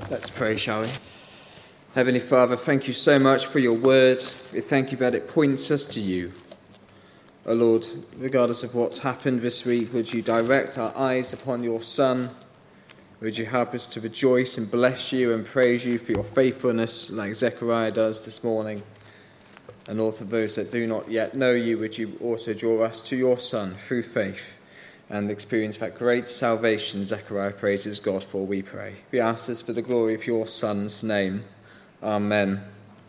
Let's pray, shall we? Heavenly Father, thank you so much for your word. We thank you that it points us to you. O Lord, regardless of what's happened this week, would you direct our eyes upon your Son? Would you help us to rejoice and bless you and praise you for your faithfulness like Zechariah does this morning? And Lord, for those that do not yet know you, would you also draw us to your Son through faith and experience that great salvation Zechariah praises God for, we pray. We ask this for the glory of your Son's name. Amen.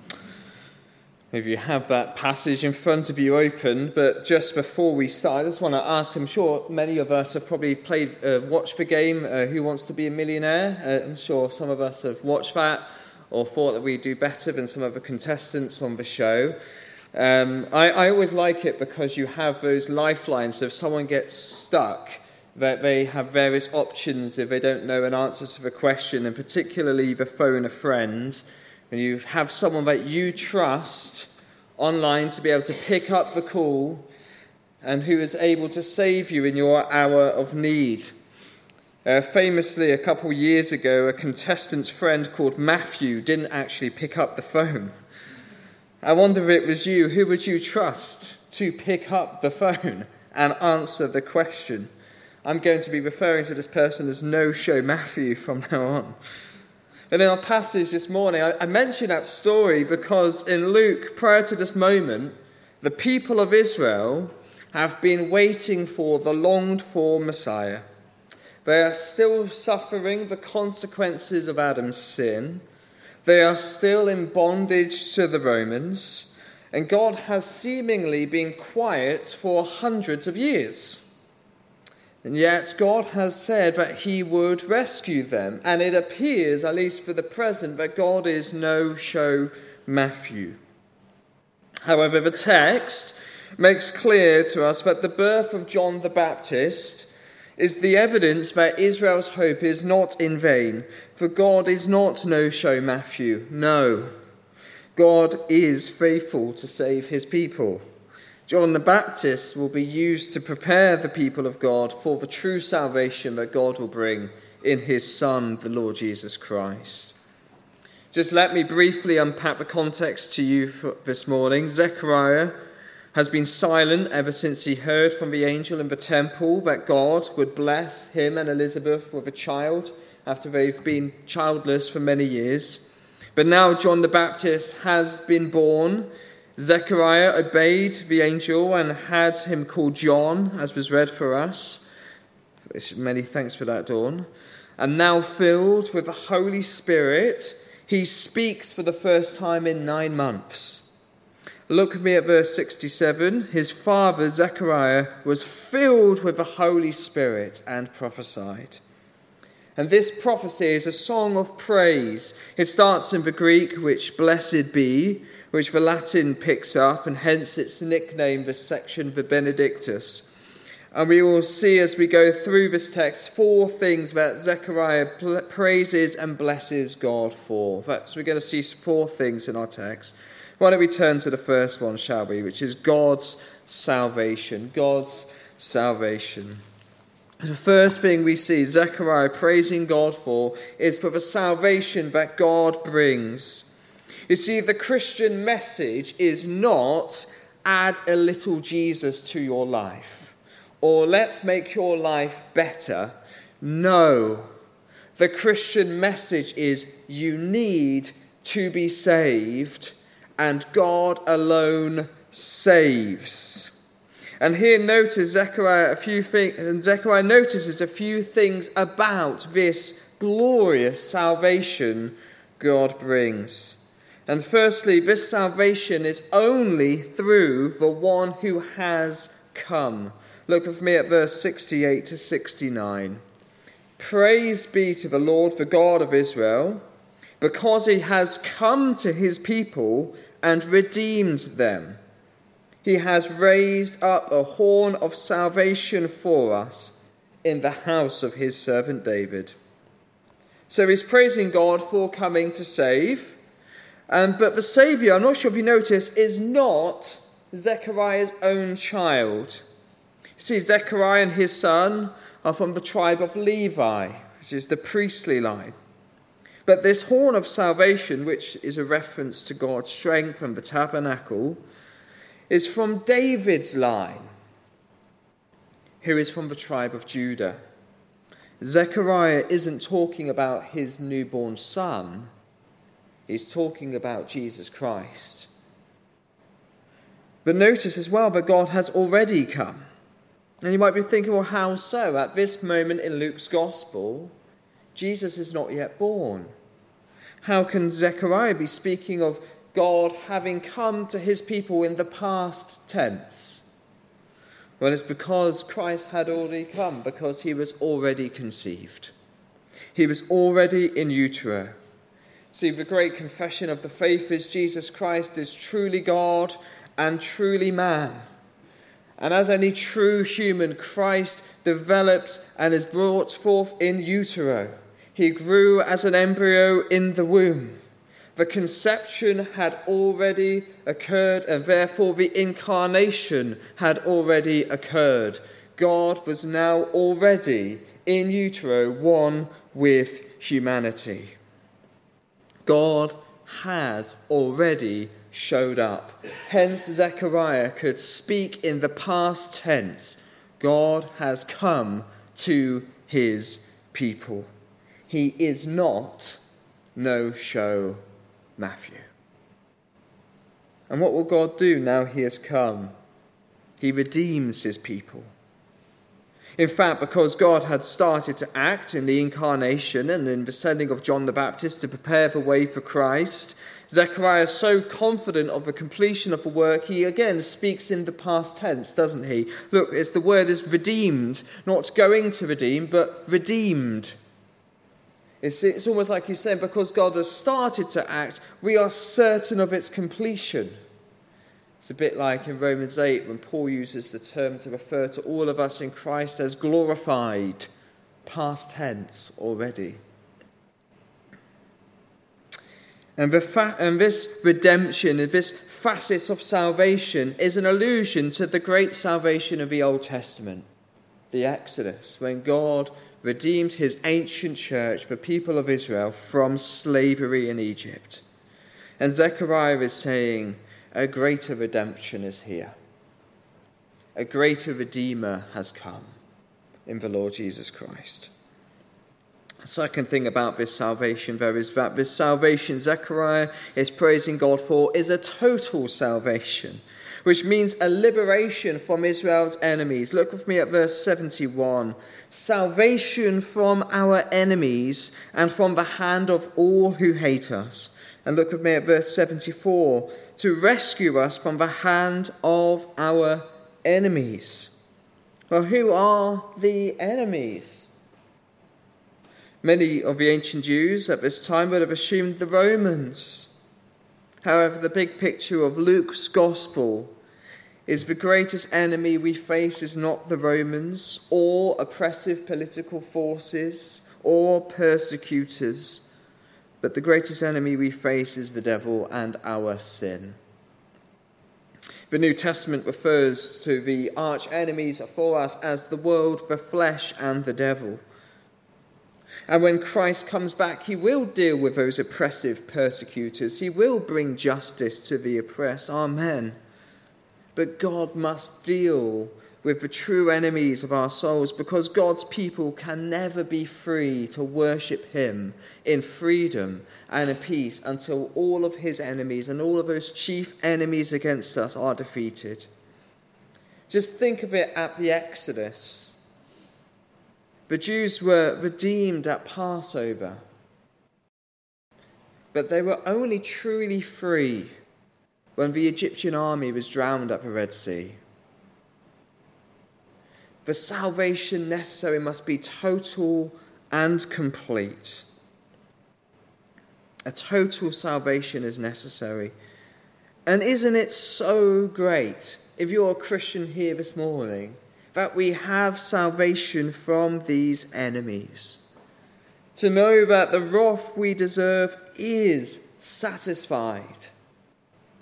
If you have that passage in front of you open, but just before we start, I just want to ask, I'm sure many of us have probably watched the game, Who Wants to Be a Millionaire? I'm sure some of us have watched that or thought that we do better than some of the contestants on the show. I always like it because you have those lifelines. So if someone gets stuck, that they have various options if they don't know an answer to the question, and particularly the phone a friend. When you have someone that you trust online to be able to pick up the call and who is able to save you in your hour of need. Famously, a couple of years ago, a contestant's friend called Matthew didn't actually pick up the phone. I wonder if it was you. Who would you trust to pick up the phone and answer the question? I'm going to be referring to this person as No-Show Matthew from now on. And in our passage this morning, I mention that story because in Luke, prior to this moment, the people of Israel have been waiting for the longed-for Messiah. They are still suffering the consequences of Adam's sin. They are still in bondage to the Romans. And God has seemingly been quiet for hundreds of years. And yet God has said that he would rescue them. And it appears, at least for the present, that God is No-Show Matthew. However, the text makes clear to us that the birth of John the Baptist is the evidence that Israel's hope is not in vain. For God is not No-Show Matthew. No, God is faithful to save his people. John the Baptist will be used to prepare the people of God for the true salvation that God will bring in his Son, the Lord Jesus Christ. Just let me briefly unpack the context to you for this morning. Zechariah has been silent ever since he heard from the angel in the temple that God would bless him and Elizabeth with a child after they've been childless for many years. But now John the Baptist has been born. Zechariah obeyed the angel and had him called John, as was read for us. Many thanks for that, Dawn. And now filled with the Holy Spirit, he speaks for the first time in 9 months. Look with me at verse 67. His father, Zechariah, was filled with the Holy Spirit and prophesied. And this prophecy is a song of praise. It starts in the Greek, which blessed be, which the Latin picks up, and hence it's nicknamed this section the Benedictus. And we will see as we go through this text 4 things that Zechariah praises and blesses God for. So we're going to see 4 things in our text. Why don't we turn to the first one, shall we, which is God's salvation. God's salvation. The first thing we see Zechariah praising God for is for the salvation that God brings. You see, the Christian message is not add a little Jesus to your life or let's make your life better. No, the Christian message is you need to be saved and God alone saves. And here notice Zechariah notices a few things about this glorious salvation God brings. And firstly, this salvation is only through the one who has come. Look with me at verse 68 to 69. Praise be to the Lord, the God of Israel, because he has come to his people and redeemed them. He has raised up a horn of salvation for us in the house of his servant David. So he's praising God for coming to save. But the Saviour, I'm not sure if you notice, is not Zechariah's own child. You see, Zechariah and his son are from the tribe of Levi, which is the priestly line. But this horn of salvation, which is a reference to God's strength and the tabernacle, is from David's line, who is from the tribe of Judah. Zechariah isn't talking about his newborn son. He's talking about Jesus Christ. But notice as well that God has already come. And you might be thinking, well, how so? At this moment in Luke's Gospel, Jesus is not yet born. How can Zechariah be speaking of God having come to his people in the past tense? Well, it's because Christ had already come, because he was already conceived. He was already in utero. See, the great confession of the faith is Jesus Christ is truly God and truly man. And as any true human, Christ develops and is brought forth in utero. He grew as an embryo in the womb. The conception had already occurred, and therefore the incarnation had already occurred. God was now already in utero, one with humanity. God has already showed up. Hence Zechariah could speak in the past tense. God has come to his people. He is not no-show Matthew. And what will God do now he has come? He redeems his people. In fact, because God had started to act in the incarnation and in the sending of John the Baptist to prepare the way for Christ, Zechariah is so confident of the completion of the work, he again speaks in the past tense, doesn't he? Look, the word is redeemed, not going to redeem, but redeemed. It's almost like he's saying, because God has started to act, we are certain of its completion. It's a bit like in Romans 8 when Paul uses the term to refer to all of us in Christ as glorified, past tense already. And this redemption, this facet of salvation, is an allusion to the great salvation of the Old Testament, the Exodus, when God redeemed his ancient church, the people of Israel, from slavery in Egypt. And Zechariah is saying, a greater redemption is here. A greater Redeemer has come in the Lord Jesus Christ. The second thing about this salvation, though, is that this salvation Zechariah is praising God for is a total salvation, which means a liberation from Israel's enemies. Look with me at verse 71. Salvation from our enemies and from the hand of all who hate us. And look with me at verse 74. To rescue us from the hand of our enemies. Well, who are the enemies? Many of the ancient Jews at this time would have assumed the Romans. However, the big picture of Luke's gospel is the greatest enemy we face is not the Romans or oppressive political forces or persecutors, but the greatest enemy we face is the devil and our sin. The New Testament refers to the arch enemies for us as the world, the flesh, and the devil. And when Christ comes back, he will deal with those oppressive persecutors. He will bring justice to the oppressed. Amen. But God must deal with the true enemies of our souls, because God's people can never be free to worship him in freedom and in peace until all of his enemies and all of those chief enemies against us are defeated. Just think of it at the Exodus. The Jews were redeemed at Passover, but they were only truly free when the Egyptian army was drowned at the Red Sea. The salvation necessary must be total and complete. A total salvation is necessary. And isn't it so great, if you're a Christian here this morning, that we have salvation from these enemies? To know that the wrath we deserve is satisfied.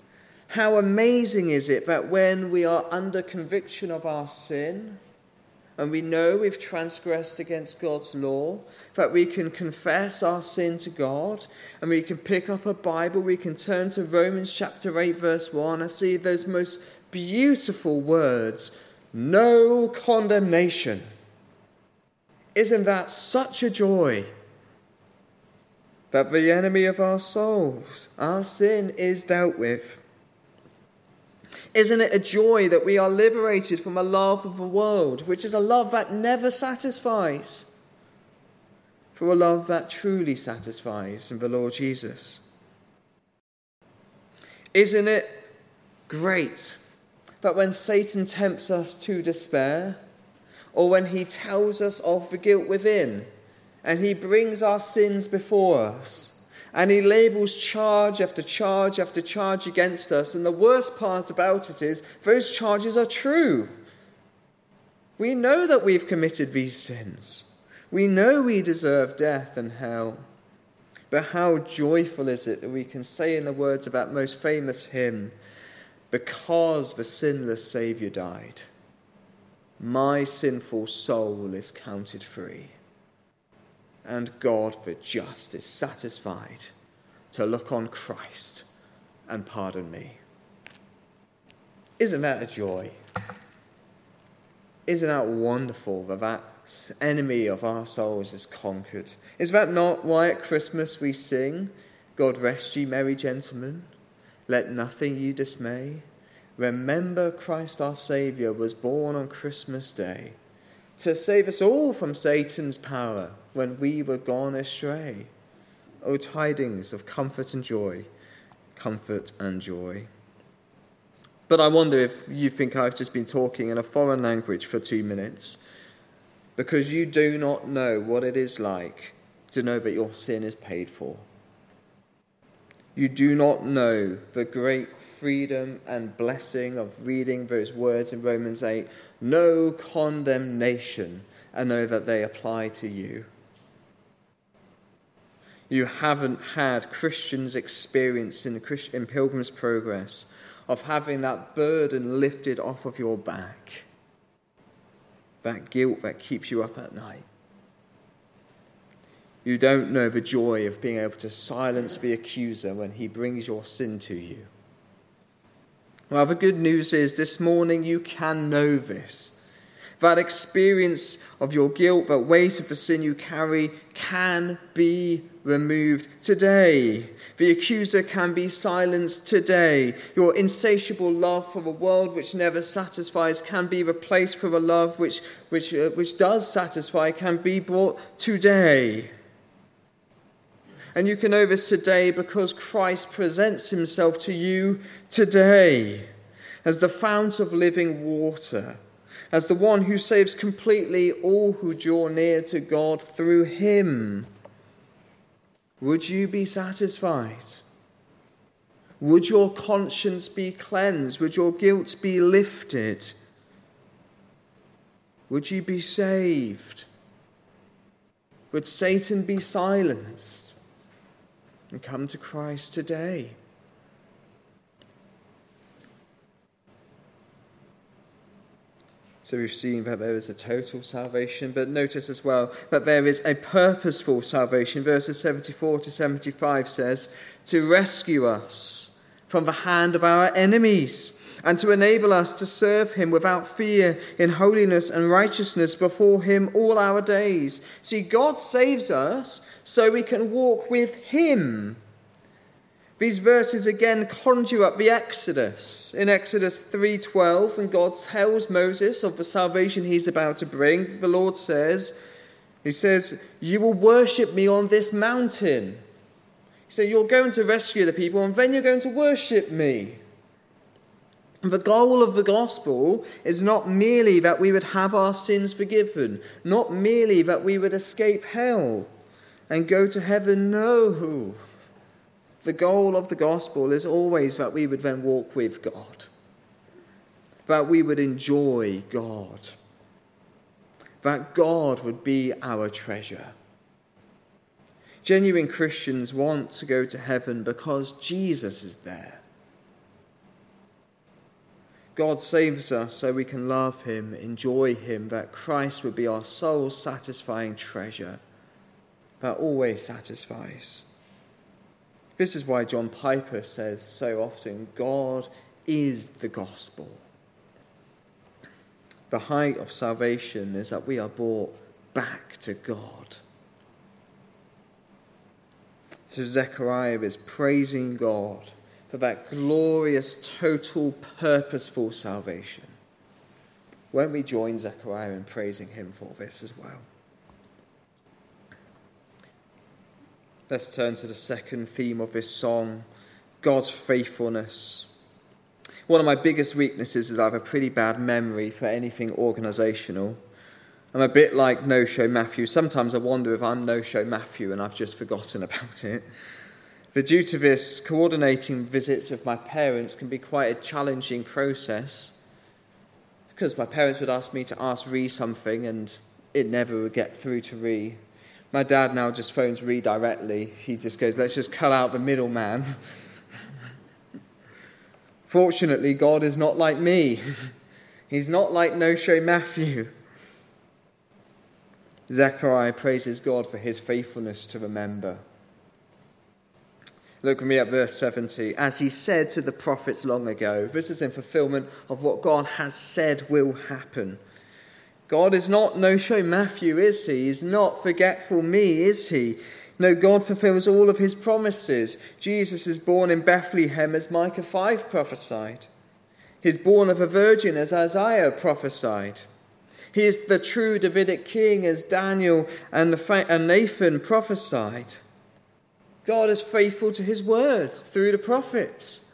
How amazing is it that when we are under conviction of our sin, and we know we've transgressed against God's law, that we can confess our sin to God, and we can pick up a Bible, we can turn to Romans chapter 8 verse 1 and see those most beautiful words, no condemnation. Isn't that such a joy? That the enemy of our souls, our sin, is dealt with. Isn't it a joy that we are liberated from a love of the world, which is a love that never satisfies, for a love that truly satisfies in the Lord Jesus? Isn't it great that when Satan tempts us to despair, or when he tells us of the guilt within, and he brings our sins before us, and he labels charge after charge after charge against us, and the worst part about it is those charges are true. We know that we've committed these sins. We know we deserve death and hell. But how joyful is it that we can say in the words of that most famous hymn, because the sinless Saviour died, my sinful soul is counted free. And God, the just, is satisfied to look on Christ and pardon me. Isn't that a joy? Isn't that wonderful that that enemy of our souls is conquered? Is that not why at Christmas we sing, God rest ye merry gentlemen, let nothing you dismay? Remember Christ our Saviour was born on Christmas Day to save us all from Satan's power when we were gone astray. O tidings of comfort and joy, comfort and joy. But I wonder if you think I've just been talking in a foreign language for 2 minutes, because you do not know what it is like to know that your sin is paid for. You do not know the great freedom and blessing of reading those words in Romans 8, no condemnation, and know that they apply to you. You haven't had Christians' experience in Pilgrim's Progress of having that burden lifted off of your back, that guilt that keeps you up at night. You don't know the joy of being able to silence the accuser when he brings your sin to you. Well, the good news is this morning you can know this. That experience of your guilt, that weight of the sin you carry, can be removed today. The accuser can be silenced today. Your insatiable love for a world which never satisfies can be replaced for a love which does satisfy, can be brought today. And you can know this today because Christ presents himself to you today as the fount of living water, as the one who saves completely all who draw near to God through him. Would you be satisfied? Would your conscience be cleansed? Would your guilt be lifted? Would you be saved? Would Satan be silenced? And come to Christ today. So we've seen that there is a total salvation, but notice as well that there is a purposeful salvation. Verses 74 to 75 says, to rescue us from the hand of our enemies and to enable us to serve him without fear in holiness and righteousness before him all our days. See, God saves us so we can walk with him. These verses again conjure up the Exodus. In Exodus 3:12, when God tells Moses of the salvation he's about to bring, the Lord says, you will worship me on this mountain. So you're going to rescue the people and then you're going to worship me. The goal of the gospel is not merely that we would have our sins forgiven, not merely that we would escape hell and go to heaven. No. The goal of the gospel is always that we would then walk with God, that we would enjoy God, that God would be our treasure. Genuine Christians want to go to heaven because Jesus is there. God saves us so we can love him, enjoy him, that Christ would be our soul-satisfying treasure that always satisfies. This is why John Piper says so often, God is the gospel. The height of salvation is that we are brought back to God. So Zechariah is praising God for that glorious, total, purposeful salvation. Won't we join Zechariah in praising him for this as well? Let's turn to the second theme of this song, God's faithfulness. One of my biggest weaknesses is I have a pretty bad memory for anything organisational. I'm a bit like No-Show Matthew. Sometimes I wonder if I'm No-Show Matthew and I've just forgotten about it. But due to this, coordinating visits with my parents can be quite a challenging process, because my parents would ask me to ask Ree something and it never would get through to Ree. My dad now just phones Ree directly. He just goes, let's just cut out the middleman. Fortunately, God is not like me. He's not like No-Show Matthew. Zechariah praises God for his faithfulness to remember. Look with me at verse 70. As he said to the prophets long ago, this is in fulfillment of what God has said will happen. God is not No-Show Matthew, is he? He's not forgetful me, is he? No, God fulfills all of his promises. Jesus is born in Bethlehem as Micah 5 prophesied. He's born of a virgin as Isaiah prophesied. He is the true Davidic king as Daniel and Nathan prophesied. God is faithful to his word through the prophets.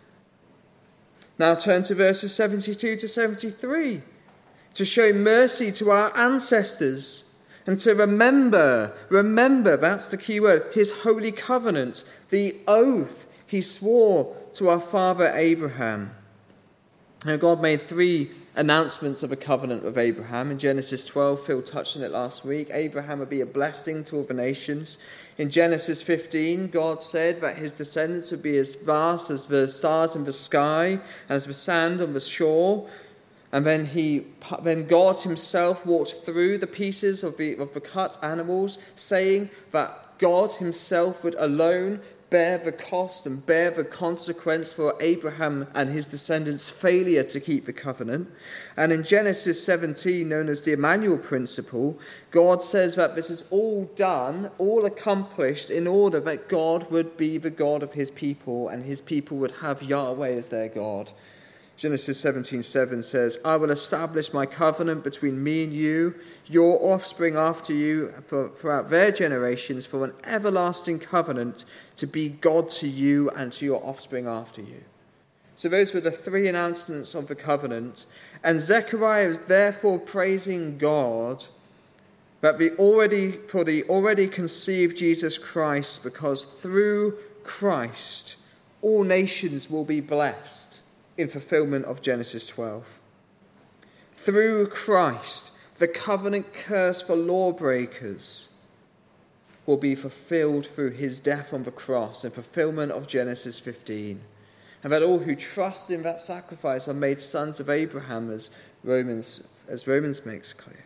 Now turn to verses 72 to 73. To show mercy to our ancestors and to remember, that's the key word, his holy covenant, the oath he swore to our father Abraham. Now God made 3 announcements of a covenant with Abraham. In Genesis 12, Phil touched on it last week, Abraham would be a blessing to all the nations. In Genesis 15, God said that his descendants would be as vast as the stars in the sky and as the sand on the shore. And then God himself walked through the pieces of the cut animals, saying that God himself would alone bear the cost and bear the consequence for Abraham and his descendants' failure to keep the covenant. And in Genesis 17, known as the Emmanuel principle, God says that this is all done, all accomplished in order that God would be the God of his people and his people would have Yahweh as their God. Genesis 17:7 says, I will establish my covenant between me and you, your offspring after you, throughout their generations, for an everlasting covenant to be God to you and to your offspring after you. So those were the 3 announcements of the covenant. And Zechariah is therefore praising God that for the already conceived Jesus Christ, because through Christ all nations will be blessed. In fulfillment of Genesis 12. Through Christ, the covenant curse for lawbreakers will be fulfilled through his death on the cross in fulfillment of Genesis 15. And that all who trust in that sacrifice are made sons of Abraham, as Romans makes clear.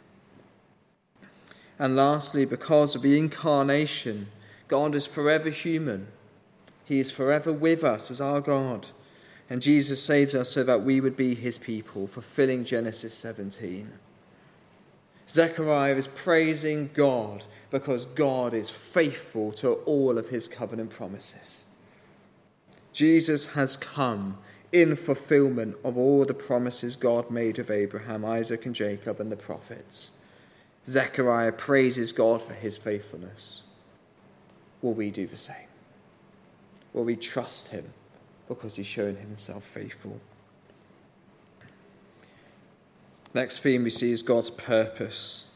And lastly, because of the incarnation, God is forever human. He is forever with us as our God. And Jesus saves us so that we would be his people, fulfilling Genesis 17. Zechariah is praising God because God is faithful to all of his covenant promises. Jesus has come in fulfillment of all the promises God made of Abraham, Isaac, and Jacob, and the prophets. Zechariah praises God for his faithfulness. Will we do the same? Will we trust him? Because he's shown himself faithful. Next theme we see is God's purpose.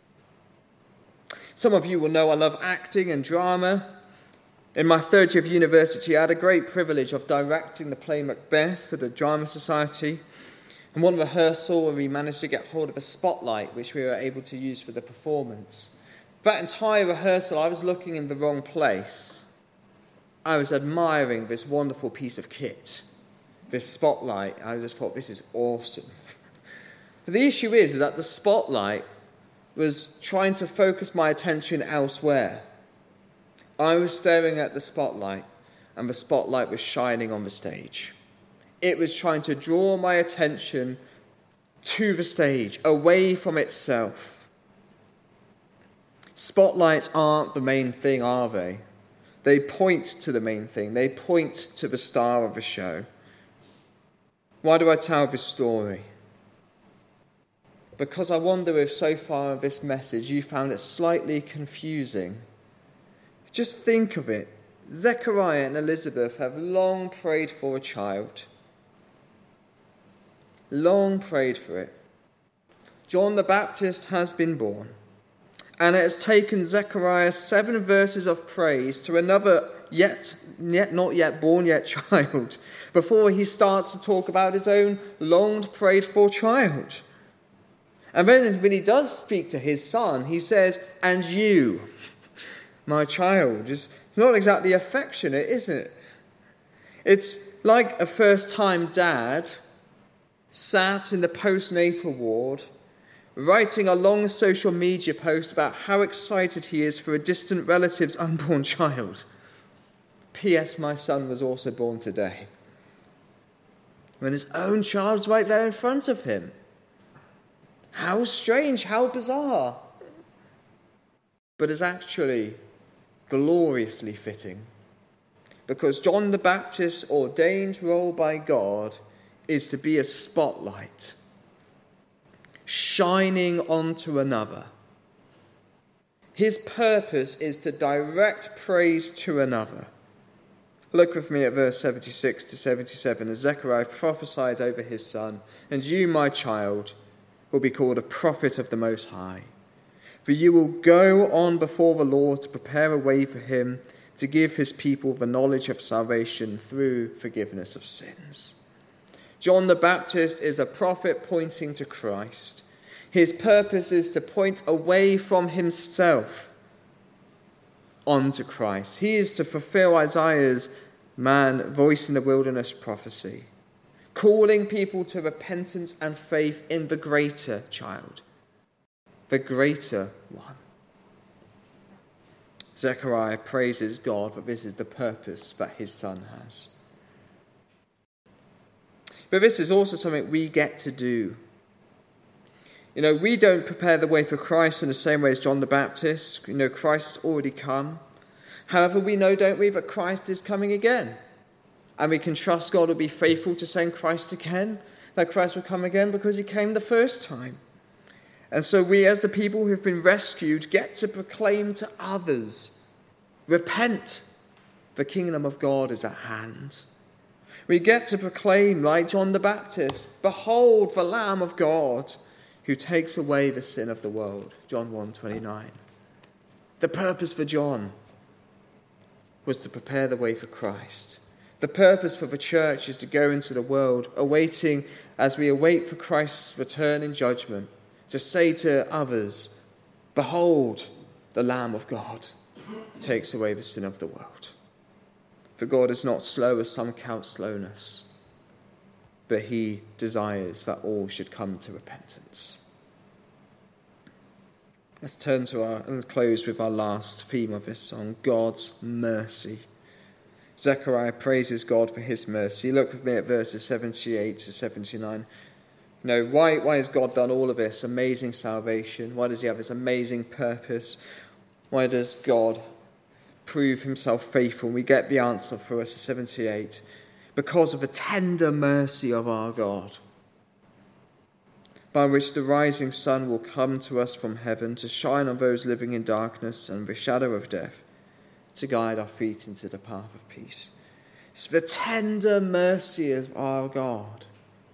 Some of you will know I love acting and drama. In my 3rd year of university, I had a great privilege of directing the play Macbeth for the Drama Society. And one rehearsal, we managed to get hold of a spotlight, which we were able to use for the performance. That entire rehearsal, I was looking in the wrong place. I was admiring this wonderful piece of kit, this spotlight. I just thought, this is awesome. But the issue is that the spotlight was trying to focus my attention elsewhere. I was staring at the spotlight, and the spotlight was shining on the stage. It was trying to draw my attention to the stage, away from itself. Spotlights aren't the main thing, are they? They point to the main thing. They point to the star of the show. Why do I tell this story? Because I wonder if so far in this message you found it slightly confusing. Just think of it. Zechariah and Elizabeth have long prayed for a child. Long prayed for it. John the Baptist has been born. And it has taken Zechariah 7 verses of praise to another not yet born yet child before he starts to talk about his own longed prayed for child. And then when he does speak to his son, he says, "And you, my child." It's not exactly affectionate, is it? It's like a first-time dad sat in the postnatal ward writing a long social media post about how excited he is for a distant relative's unborn child. P.S. My son was also born today. When his own child's right there in front of him. How strange, how bizarre. But it's actually gloriously fitting. Because John the Baptist's ordained role by God is to be a spotlight, shining onto another. His purpose is to direct praise to another. Look with me at verse 76 to 77 as Zechariah prophesied over his son, "And you, my child, will be called a prophet of the Most High. For you will go on before the Lord to prepare a way for him, to give his people the knowledge of salvation through forgiveness of sins." John the Baptist is a prophet pointing to Christ. His purpose is to point away from himself onto Christ. He is to fulfill Isaiah's voice in the wilderness prophecy, calling people to repentance and faith in the greater child, the greater one. Zechariah praises God that this is the purpose that his son has. But this is also something we get to do. We don't prepare the way for Christ in the same way as John the Baptist. Christ's already come. However, we know, don't we, that Christ is coming again. And we can trust God will be faithful to send Christ again, that Christ will come again because he came the first time. And so we, as the people who have been rescued, get to proclaim to others, repent, the kingdom of God is at hand. We get to proclaim, like John the Baptist, "Behold the Lamb of God who takes away the sin of the world." John 1:29. The purpose for John was to prepare the way for Christ. The purpose for the church is to go into the world, as we await for Christ's return in judgment, to say to others, "Behold, the Lamb of God takes away the sin of the world." For God is not slow as some count slowness, but he desires that all should come to repentance. Let's turn and close with our last theme of this song, God's mercy. Zechariah praises God for his mercy. Look with me at verses 78 to 79. Why has God done all of this amazing salvation? Why does he have this amazing purpose? Why does God prove himself faithful? We get the answer for verse 78. Because of the tender mercy of our God, by which the rising sun will come to us from heaven to shine on those living in darkness and the shadow of death, to guide our feet into the path of peace. It's the tender mercy of our God.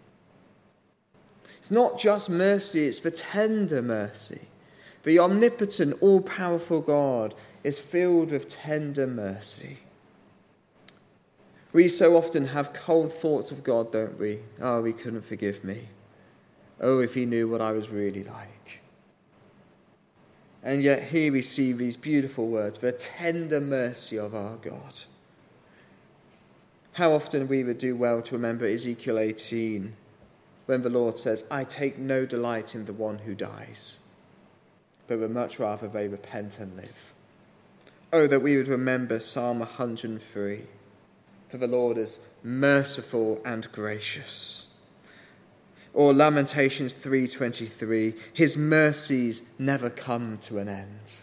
It's not just mercy, it's the tender mercy. The omnipotent, all-powerful God is filled with tender mercy. We so often have cold thoughts of God, don't we? Oh, he couldn't forgive me. Oh, if he knew what I was really like. And yet here we see these beautiful words, the tender mercy of our God. How often we would do well to remember Ezekiel 18, when the Lord says, I take no delight in the one who dies, but would much rather they repent and live. Oh, that we would remember Psalm 103, for the Lord is merciful and gracious. Or Lamentations 3:23, his mercies never come to an end.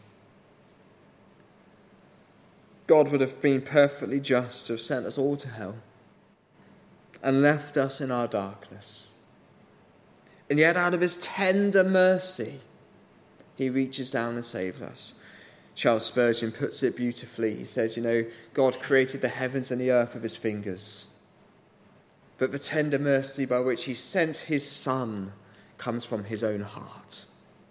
God would have been perfectly just to have sent us all to hell and left us in our darkness. And yet out of his tender mercy, he reaches down and saves us. Charles Spurgeon puts it beautifully. He says, God created the heavens and the earth with his fingers, but the tender mercy by which he sent his Son comes from his own heart.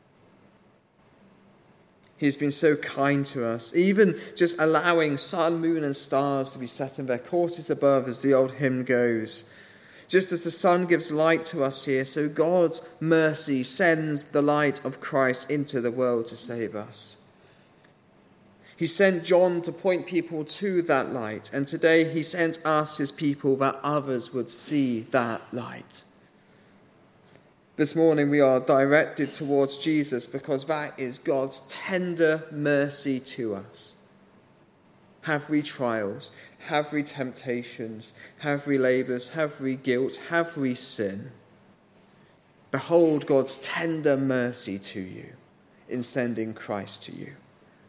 He's been so kind to us, even just allowing sun, moon and stars to be set in their courses above, as the old hymn goes. Just as the sun gives light to us here, so God's mercy sends the light of Christ into the world to save us. He sent John to point people to that light, and today he sent us, his people, that others would see that light. This morning we are directed towards Jesus because that is God's tender mercy to us. Have we trials? Have we temptations? Have we labours? Have we guilt? Have we sin? Behold God's tender mercy to you in sending Christ to you.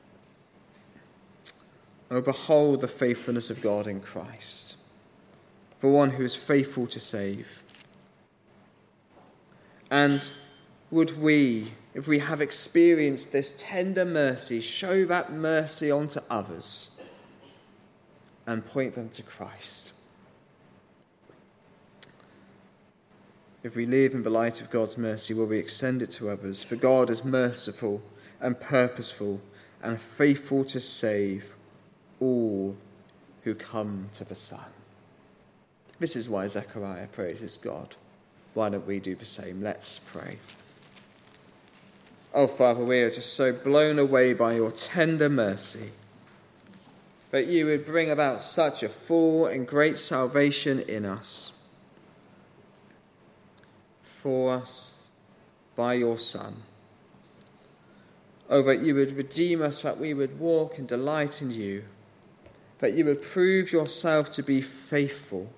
Oh, behold the faithfulness of God in Christ, for one who is faithful to save. And would we, if we have experienced this tender mercy, show that mercy onto others and point them to Christ? If we live in the light of God's mercy, will we extend it to others? For God is merciful and purposeful and faithful to save all who come to the Son. This is why Zechariah praises God. Why don't we do the same? Let's pray. Oh, Father, we are just so blown away by your tender mercy, that you would bring about such a full and great salvation in us, for us by your Son. Oh, that you would redeem us, that we would walk and delight in you, that you would prove yourself to be faithful.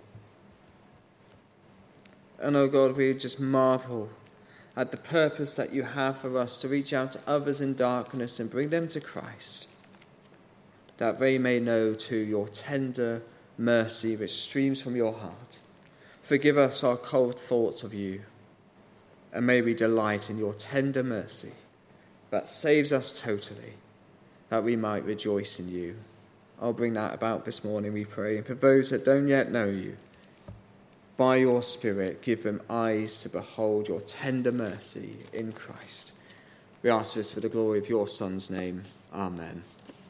And oh God, we just marvel at the purpose that you have for us to reach out to others in darkness and bring them to Christ, that they may know too your tender mercy which streams from your heart. Forgive us our cold thoughts of you, and may we delight in your tender mercy that saves us totally, that we might rejoice in you. I'll bring that about this morning, we pray. And for those that don't yet know you, by your Spirit, give them eyes to behold your tender mercy in Christ. We ask this for the glory of your Son's name. Amen.